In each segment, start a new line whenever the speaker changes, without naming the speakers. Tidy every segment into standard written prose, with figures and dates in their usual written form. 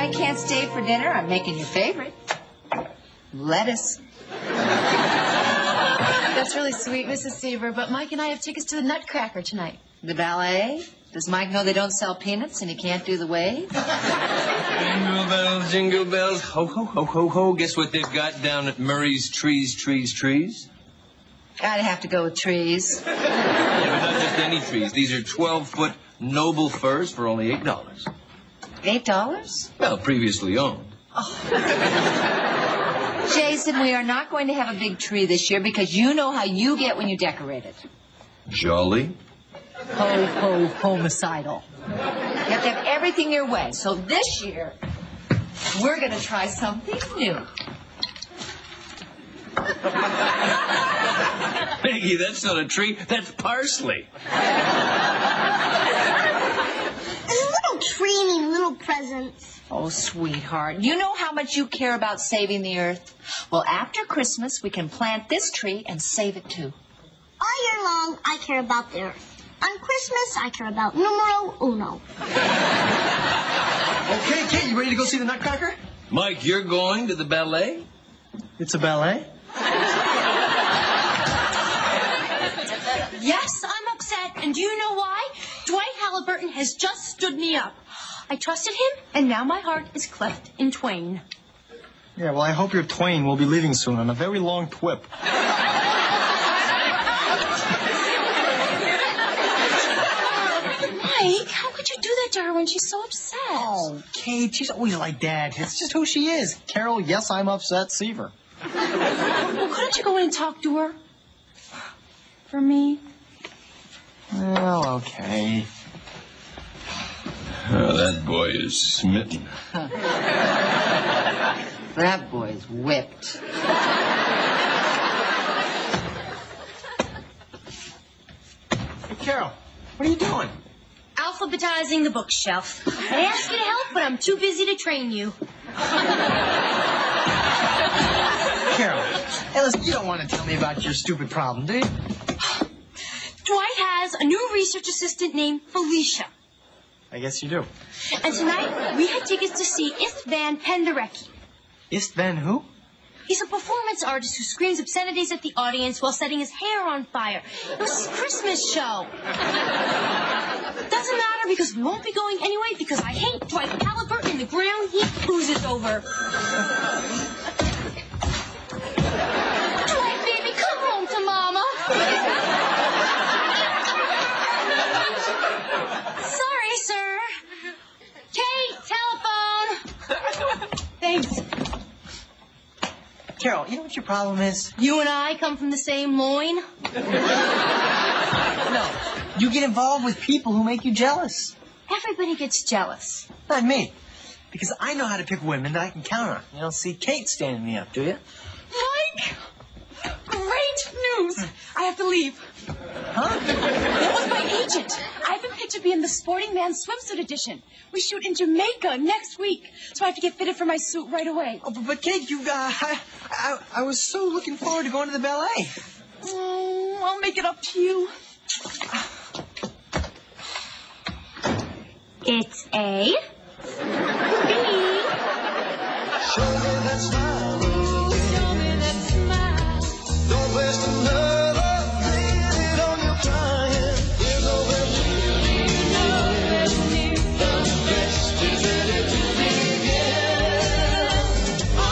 why you can't stay for dinner? I'm making your favorite. Lettuce.
That's really sweet, Mrs. Seaver, but Mike and I have tickets to the Nutcracker tonight.
The ballet? Does Mike know they don't sell peanuts and he can't do the wave?
Jingle bells, ho, ho, ho, ho, ho. Guess what they've got down at Murray's Trees?
I'd have to go with trees.
Yeah, but not just any trees. These are 12-foot noble firs for only $8.
$8?
Well, previously owned.
Oh. Jason, we are not going to have a big tree this year because you know how you get when you decorate it.
Jolly.
Ho, ho, homicidal. You have to have everything your way. So this year, we're going to try something new.
Maggie, that's not a tree. That's parsley.
A little tree needs little presents.
Oh, sweetheart, you know how much you care about saving the earth? Well, after Christmas, we can plant this tree and save it, too.
All year long, I care about the earth. On Christmas, I care about numero uno.
Okay, Kate, you ready to go see the Nutcracker?
Mike, you're going to the ballet?
It's a ballet?
Yes, I'm upset, and do you know why? Dwight Halliburton has just stood me up. I trusted him, and now my heart is cleft in twain.
Yeah, well, I hope your twain will be leaving soon on a very long twip.
Mike, how could you do that to her when she's so upset?
Oh, Kate, she's always like that. It's just who she is. Carol, yes, I'm upset. Seaver.
Well, couldn't you go in and talk to her? For me?
Well, okay.
Oh, that boy is smitten.
That boy's whipped.
Hey, Carol, what are you doing?
Alphabetizing the bookshelf. I asked you to help, but I'm too busy to train you.
Carol, hey, listen, you don't want to tell me about your stupid problem, do you?
Dwight has a new research assistant named Felicia.
I guess you do.
And tonight, we had tickets to see Istvan Penderecki.
Istvan who?
He's a performance artist who screams obscenities at the audience while setting his hair on fire. It was his Christmas show. Doesn't matter because we won't be going anyway because I hate Dwight Halliburton and the ground he oozes over. Dwight, baby, come home to Mama. Sorry, sir. Kate, telephone. Thanks.
Carol, you know what your problem is?
You and I come from the same loin.
No, you get involved with people who make you jealous.
Everybody gets jealous.
Not me. Because I know how to pick women that I can count on. You don't see Kate standing me up, do you?
Mike! Great news! I have to leave.
Huh?
That was my agent. I've been picked to be in the Sporting Man swimsuit edition. We shoot in Jamaica next week, so I have to get fitted for my suit right away.
Oh, but Kate, I was so looking forward to going to the ballet.
Oh, I'll make it up to you. It's A. B.
Show me that smile. Show me that smile. Don't waste another minute on your crying. There's no remedy. The best is ready to begin. Oh,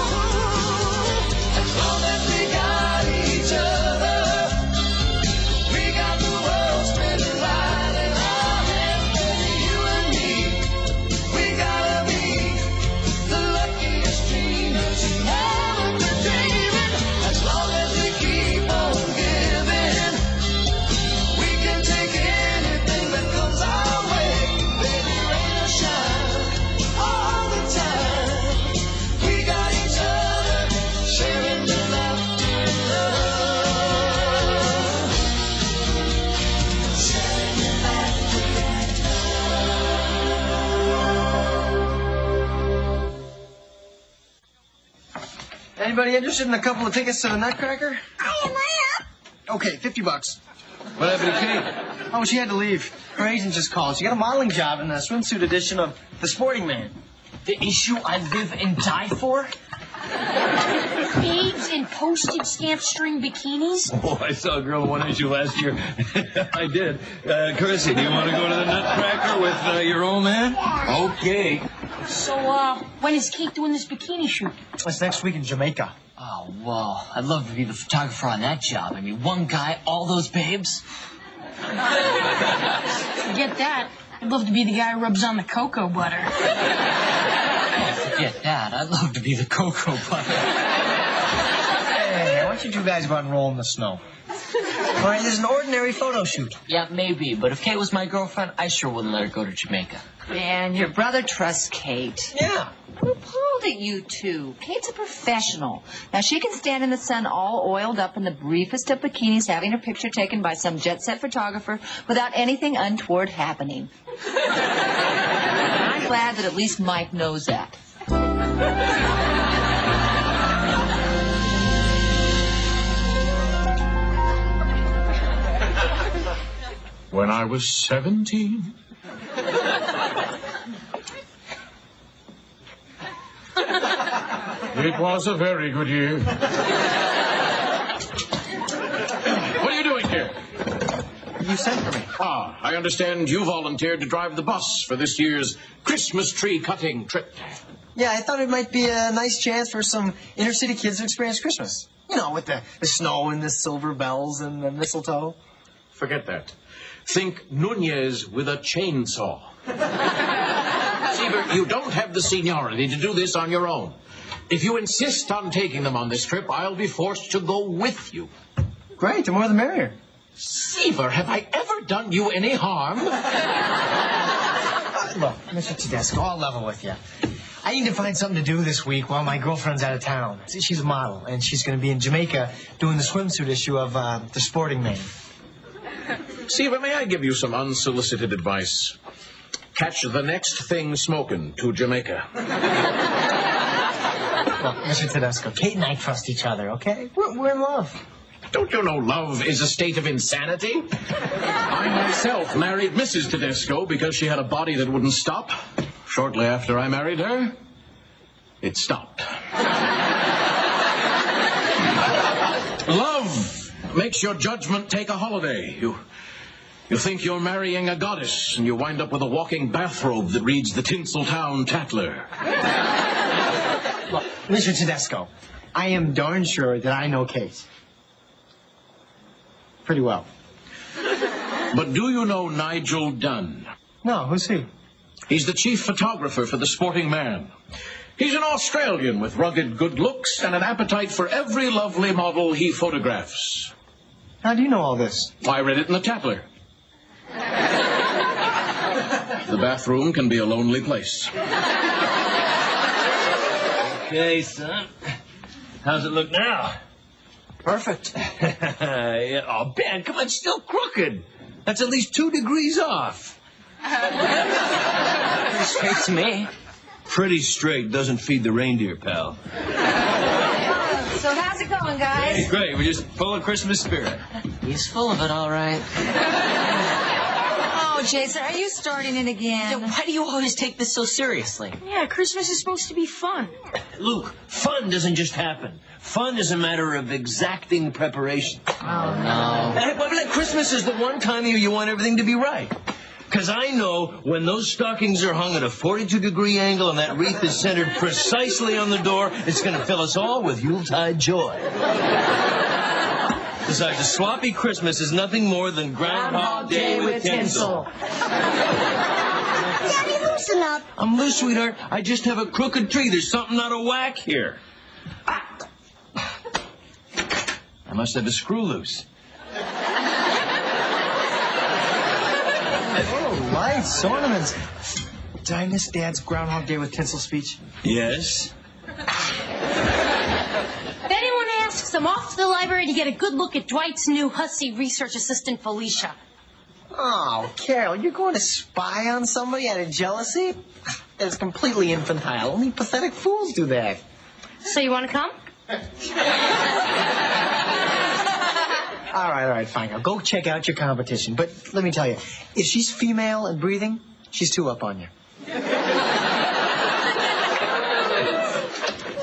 as long as we got each other, we got the world spinning right in our hands, baby, you and me. We gotta be the luckiest dreamers who never been dreaming. As long as we keep on giving, we can take anything that comes our way. Baby, rain or shine, all the time. We got each other, sharing the laughter and love. Sharing the laughter and
Anybody interested in a couple of tickets to the Nutcracker?
I am.
Okay, $50.
What happened to Kate?
Oh, she had to leave. Her agent just called. She got a modeling job in the swimsuit edition of The Sporting Man.
The issue I live and die for?
Babes in postage stamp string bikinis?
Oh, I saw a girl in one issue last year. I did. Chrissy, do you want to go to the Nutcracker with your old man? Okay.
So, when is Kate doing this bikini shoot?
It's next week in Jamaica.
Oh, well, I'd love to be the photographer on that job. I mean, one guy, all those babes.
Forget that. I'd love to be the guy who rubs on the cocoa butter.
Forget that. I'd love to be the cocoa butter.
Hey, why don't you guys go out and roll in the snow? All right, there's an ordinary photo shoot.
Yeah, maybe. But if Kate was my girlfriend, I sure wouldn't let her go to Jamaica.
Man, your brother trusts Kate.
Yeah.
Who pulled at you two? Kate's a professional. Now, she can stand in the sun all oiled up in the briefest of bikinis, having her picture taken by some jet-set photographer without anything untoward happening. I'm glad that at least Mike knows that.
When I was 17. It was a very good year. What are you doing here?
You sent for me.
Ah, I understand you volunteered to drive the bus for this year's Christmas tree cutting trip.
Yeah, I thought it might be a nice chance for some inner city kids to experience Christmas. You know, with the snow and the silver bells and the mistletoe.
Forget that. Think Nunez with a chainsaw. Seaver, you don't have the seniority to do this on your own. If you insist on taking them on this trip, I'll be forced to go with you.
Great, the more the merrier.
Seaver, have I ever done you any harm?
Look, Mr. Tedesco, I'll level with you. I need to find something to do this week while my girlfriend's out of town. She's a model, and she's going to be in Jamaica doing the swimsuit issue of The Sporting Man.
Seaver, may I give you some unsolicited advice? Catch the next thing smoking to Jamaica.
Look, Mr. Tedesco, Kate and I trust each other, okay? We're in love.
Don't you know love is a state of insanity? I myself married Mrs. Tedesco because she had a body that wouldn't stop. Shortly after I married her, it stopped. Love makes your judgment take a holiday. You think you're marrying a goddess, and you wind up with a walking bathrobe that reads the Tinseltown Tattler.
Look, Mr. Tedesco, I am darn sure that I know Kate. Pretty well.
But do you know Nigel Dunn?
No, who's he?
He's the chief photographer for The Sporting Man. He's an Australian with rugged good looks and an appetite for every lovely model he photographs.
How do you know all this?
I read it in the Tatler. The bathroom can be a lonely place.
Okay, son. How's it look now?
Perfect.
Yeah, oh, Ben, come on, it's still crooked. That's at least 2 degrees off.
Pretty straight to me.
Pretty straight doesn't feed the reindeer, pal.
So how's it going, guys?
Hey, great. We're just full of Christmas spirit.
He's full of it, all right.
Oh, Jason, are you starting it again?
Why do you always take this so seriously?
Yeah, Christmas is supposed to be fun.
Luke, fun doesn't just happen. Fun is a matter of exacting preparation.
Oh, no.
But Christmas is the one time of year you want everything to be right. Because I know when those stockings are hung at a 42-degree angle and that wreath is centered precisely on the door, it's going to fill us all with Yuletide joy. Besides, a sloppy Christmas is nothing more than Groundhog Day with tinsel.
Daddy, loosen up.
I'm loose, sweetheart. I just have a crooked tree. There's something out of whack here. I must have a screw loose.
Oh, lights, ornaments. Did I miss Dad's Groundhog Day with tinsel speech?
Yes?
If anyone asks, I'm off to the library to get a good look at Dwight's new hussy research assistant, Felicia.
Oh, Carol, you're going to spy on somebody out of jealousy? That's completely infantile. Only pathetic fools do that.
So you want to come?
All right, fine. Now go check out your competition. But let me tell you, if she's female and breathing, she's 2 up on you.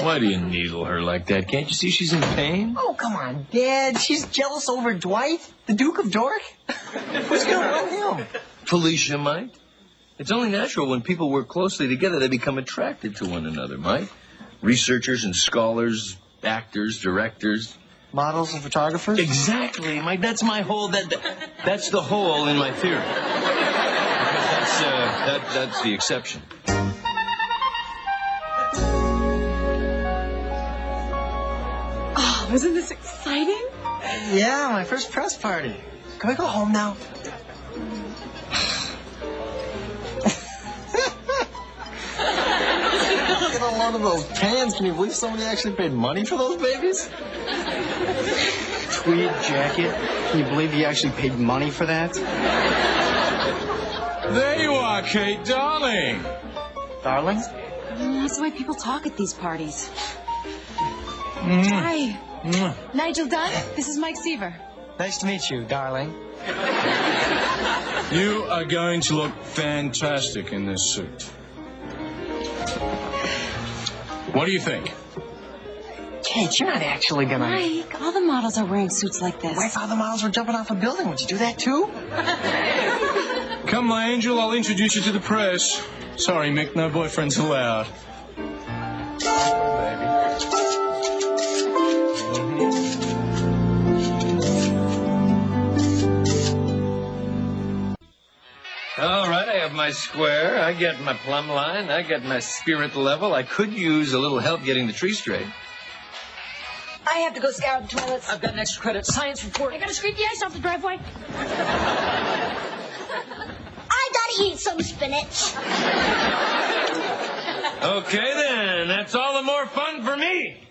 Why do you needle her like that? Can't you see she's in pain?
Oh, come on, Dad. She's jealous over Dwight, the Duke of Dork. Who's going to run him?
Felicia might. It's only natural when people work closely together, they become attracted to one another, Mike. Researchers and scholars, actors, directors.
Models and photographers?
Exactly, Mike. That's my whole, that's the hole in my theory. Because that's the exception.
Oh, isn't this exciting?
Yeah, my first press party. Can we go home now? Get a load of those pans. Can you believe somebody actually paid money for those babies?
Tweed jacket. Can you believe he actually paid money for that?
There you are, Kate, darling.
Darling?
That's the way people talk at these parties. Hi. Nigel Dunn, this is Mike Seaver.
Nice to meet you, darling.
You are going to look fantastic in this suit. What do you think?
Kate, you're not actually gonna...
Mike, all the models are wearing suits like this.
What if all the models were jumping off a building? Would you do that too?
Come, my angel, I'll introduce you to the press. Sorry, Mick, no boyfriends allowed.
All right, I have my square. I get my plumb line. I get my spirit level. I could use a little help getting the tree straight.
I have to go scour the toilets.
I've got an extra credit science report.
I gotta scrape the ice off the driveway.
I gotta eat some spinach.
Okay, then. That's all the more fun for me.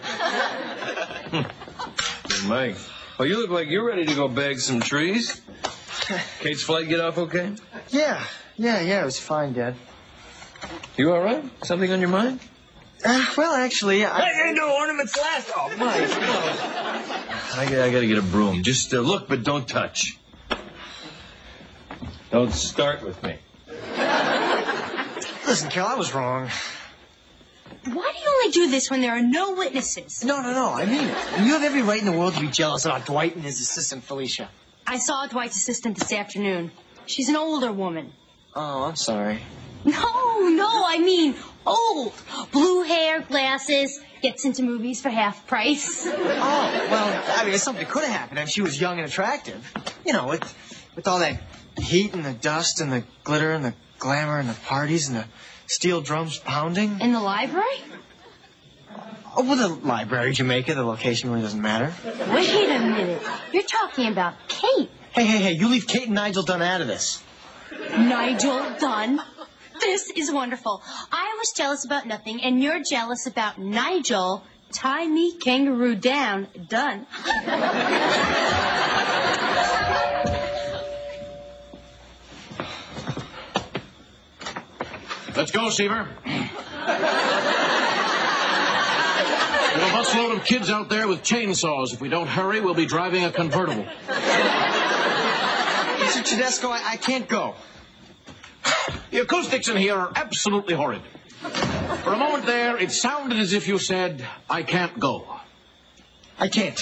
Hey, Mike. Oh, you look like you're ready to go bag some trees. Kate's flight get off okay?
Yeah, it was fine, Dad.
You all right? Something on your mind?
Well, actually,
No ornaments last. Oh, Mike. I gotta get a broom. Just look, but don't touch. Don't start with me.
Listen, Kel, I was wrong.
Why do you only do this when there are no witnesses?
No, I mean it. You have every right in the world to be jealous about Dwight and his assistant, Felicia.
I saw Dwight's assistant this afternoon. She's an older woman.
Oh, I'm sorry.
No, I mean old. Blue hair, glasses, gets into movies for half price.
Oh, well, I mean, something could have happened if she was young and attractive. You know, with all that heat and the dust and the glitter and the glamour and the parties and the steel drums pounding.
In the library?
Oh, well, the library, Jamaica, the location really doesn't matter.
Wait a minute. You're talking about Kate.
Hey, you leave Kate and Nigel Dunn out of this.
Nigel Dunn? This is wonderful. I was jealous about nothing, and you're jealous about Nigel. Tie me kangaroo down. Done.
Let's go, Seaver. There's a busload of kids out there with chainsaws. If we don't hurry, we'll be driving a convertible.
Mr. Tedesco, I can't go.
The acoustics in here are absolutely horrid. For a moment there, it sounded as if you said, I can't go.
I can't.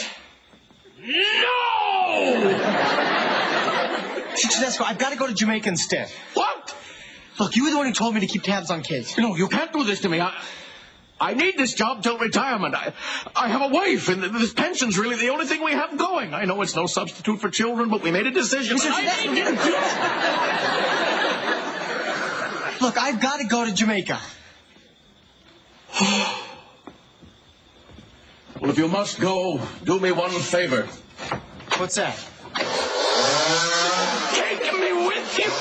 No!
Mr. Tedesco, I've got to go to Jamaica instead.
What?
Look, you were the one who told me to keep tabs on Kate.
No, you can't do this to me. I need this job till retirement. I have a wife, and this pension's really the only thing we have going. I know it's no substitute for children, but we made a decision.
Look, I've got to go to Jamaica.
Well, if you must go, do me one favor.
What's that?
Take me with you.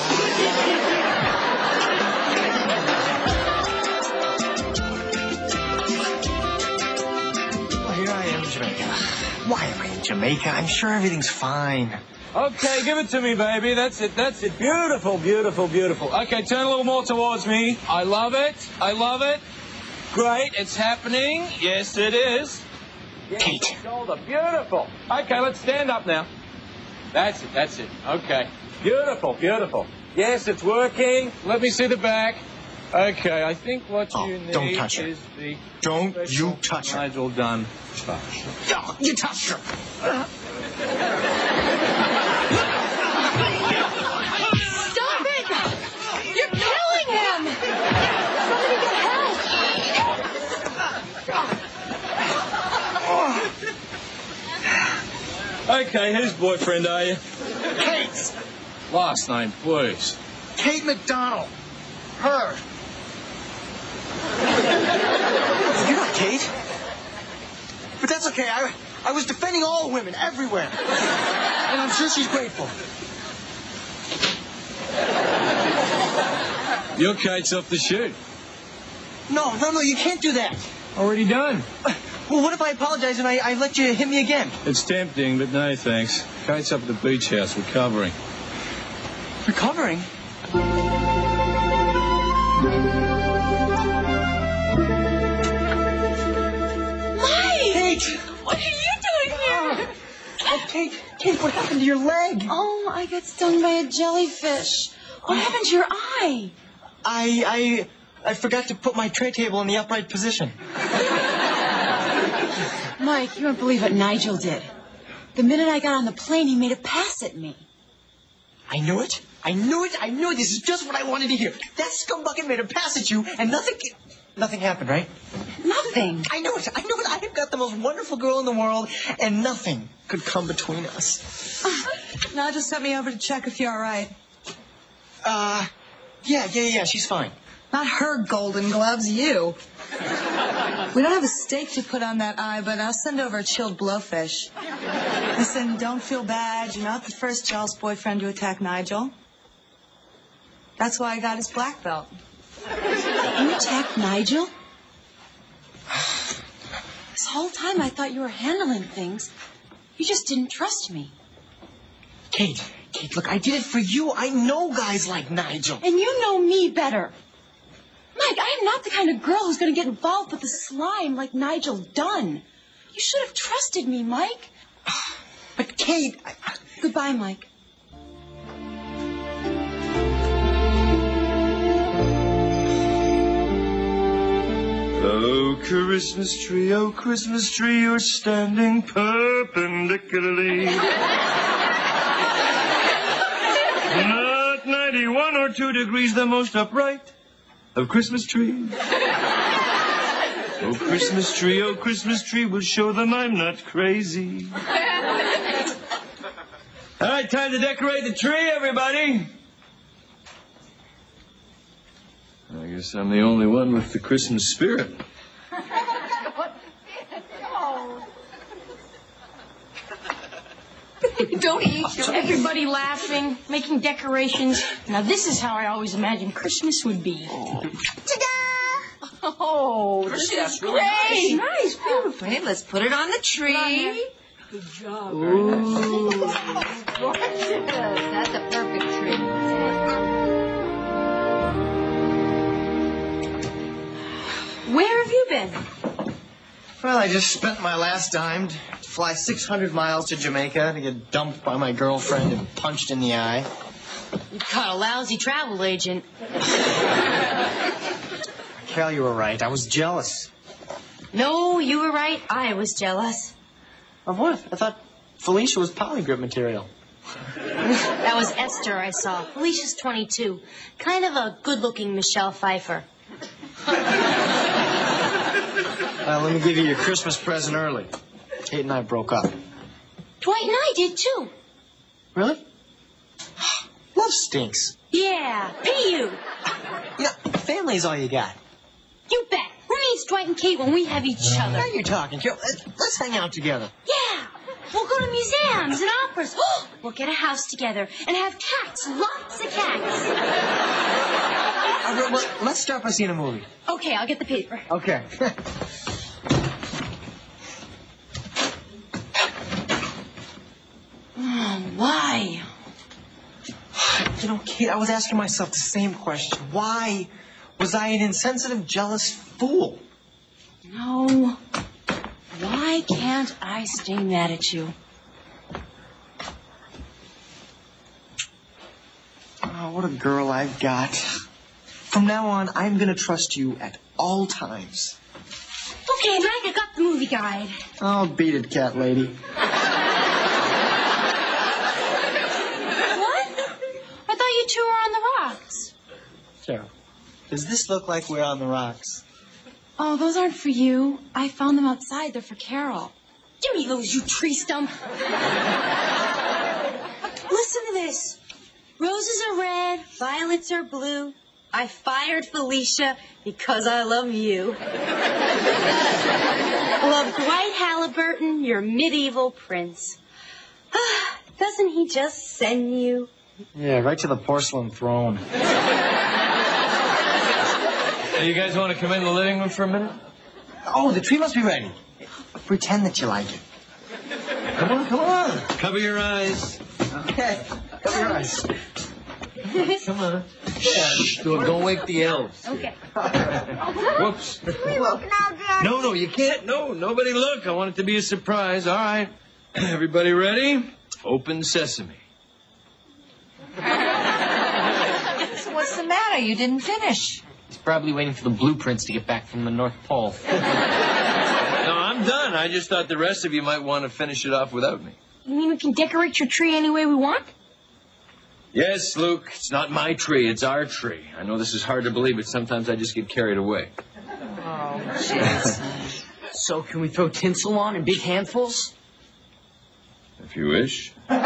Here I am in Jamaica. Why am I in Jamaica? I'm sure everything's fine.
Okay, give it to me, baby. That's it. Beautiful, beautiful, beautiful. Okay, turn a little more towards me. I love it. Great, it's happening. Yes, it is.
Kate.
Shoulder. Beautiful. Okay, let's stand up now. That's it. Okay. Beautiful. Yes, it's working. Let me see the back. Okay, I think what you need
don't touch her.
is the...
Don't you touch her.
Nigel Dunn touch.
Oh, you touched her.
Stop it! You're killing him! Somebody get help!
Okay, whose boyfriend are you?
Kate!
Last name, please.
Kate McDonald. Her. You're not Kate. But that's okay. I was defending all women everywhere. And I'm sure she's grateful.
Your Kate's off the shoot.
No, you can't do that.
Already done.
Well, what if I apologize and I let you hit me again?
It's tempting, but no thanks. Kate's up at the beach house recovering.
Recovering?
Mike!
Kate!
What are you doing here?
Oh, Kate, what happened to your leg?
Oh, I got stung by a jellyfish. What happened to your eye?
I forgot to put my tray table in the upright position.
Mike, you won't believe what Nigel did. The minute I got on the plane, he made a pass at me.
I knew it. This is just what I wanted to hear. That scumbucket made a pass at you, and nothing happened, right?
Nothing.
I knew it. I have got the most wonderful girl in the world, and nothing could come between us.
Nigel sent me over to check if you're all right.
Yeah, she's fine.
Not her golden gloves, you. We don't have a steak to put on that eye, but I'll send over a chilled blowfish. Listen, don't feel bad. You're not the first jealous boyfriend to attack Nigel. That's why I got his black belt.
You attacked Nigel? This whole time I thought you were handling things. You just didn't trust me.
Kate, look, I did it for you. I know guys like Nigel.
And you know me better. Mike, I am not the kind of girl who's going to get involved with the slime like Nigel Dunn. You should have trusted me, Mike.
But Kate...
Goodbye, Mike.
Oh, Christmas tree, you're standing perpendicularly. Not 91 or 2 degrees, the most upright of Christmas trees. Oh, Christmas tree, we'll show them I'm not crazy. All right, time to decorate the tree, everybody. I guess I'm the only one with the Christmas spirit.
Don't eat. Everybody laughing, making decorations. Now, this is how I always imagined Christmas would be.
Ta-da!
Oh, this is great. Nice, beautiful.
Hey, let's put it on the tree.
Good job.
Ooh. Gorgeous. That's a perfect tree.
Where have you been?
Well, I just spent my last dime to fly 600 miles to Jamaica to get dumped by my girlfriend and punched in the eye.
You caught a lousy travel agent.
Carol, you were right. I was jealous.
No, you were right. I was jealous.
Of what? I thought Felicia was polygrip material.
That was Esther I saw. Felicia's 22. Kind of a good-looking Michelle Pfeiffer.
Well, let me give you your Christmas present early. Kate and I broke up.
Dwight and I did, too.
Really? Love stinks.
Yeah, P.U.
You know, family's all you got.
You bet. Who needs Dwight and Kate when we have each other?
Now you're talking, Carol. Let's hang out together.
Yeah. We'll go to museums and operas. We'll get a house together and have cats. Lots of cats.
Well, let's start by seeing a movie.
Okay, I'll get the paper.
Okay.
Why?
You know, Kate, I was asking myself the same question. Why was I an insensitive, jealous fool?
No. Why can't I stay mad at you?
Oh, what a girl I've got. From now on, I'm going to trust you at all times.
Okay, Mike, I got the movie guide.
Oh, beat it, cat lady.
What? I thought you two were on the rocks.
Cheryl, does this look like we're on the rocks?
Oh, those aren't for you. I found them outside. They're for Carol.
Give me those, you tree stump. Listen to this. Roses are red, violets are blue. I fired Felicia because I love you. Love Dwight Halliburton, your medieval prince. Doesn't he just send you?
Yeah, right to the porcelain throne.
Hey, you guys want to come in the living room for a minute?
Oh, the tree must be ready. Pretend that you like it. Come on, come on.
Cover your eyes.
Okay, cover your eyes.
Come on. Shh. Don't wake the elves.
Okay.
Whoops.
Can we look now, Daddy?
No, you can't. No, nobody look. I want it to be a surprise. All right. Everybody ready? Open sesame.
What's the matter? You didn't finish.
He's probably waiting for the blueprints to get back from the North Pole.
No, I'm done. I just thought the rest of you might want to finish it off without me.
You mean we can decorate your tree any way we want?
Yes, Luke. It's not my tree. It's our tree. I know this is hard to believe, but sometimes I just get carried away.
Oh, jeez.
So can we throw tinsel on in big handfuls?
If you wish.
And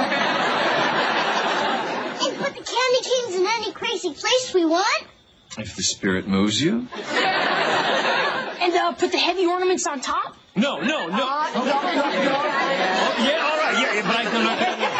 put the candy canes in any crazy place we want?
If the spirit moves you.
And put the heavy ornaments on top?
No. Yeah, all right. Yeah, but I cannot.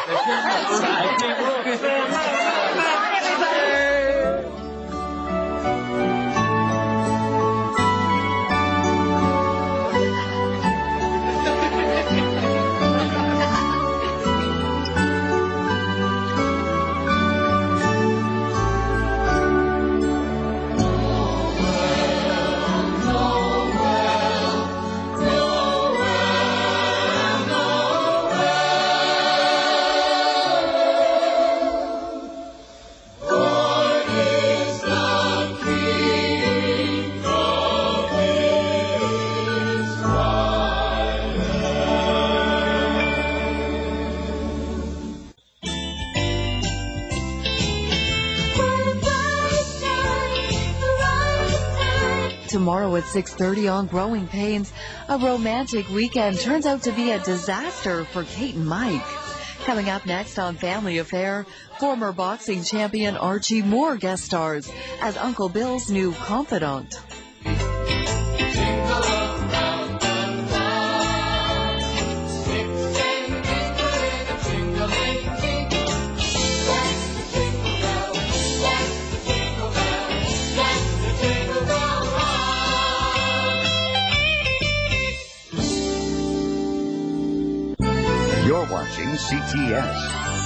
Tomorrow at 6:30 on Growing Pains, a romantic weekend turns out to be a disaster for Kate and Mike. Coming up next on Family Affair, former boxing champion Archie Moore guest stars as Uncle Bill's new confidant.
You're watching CTS.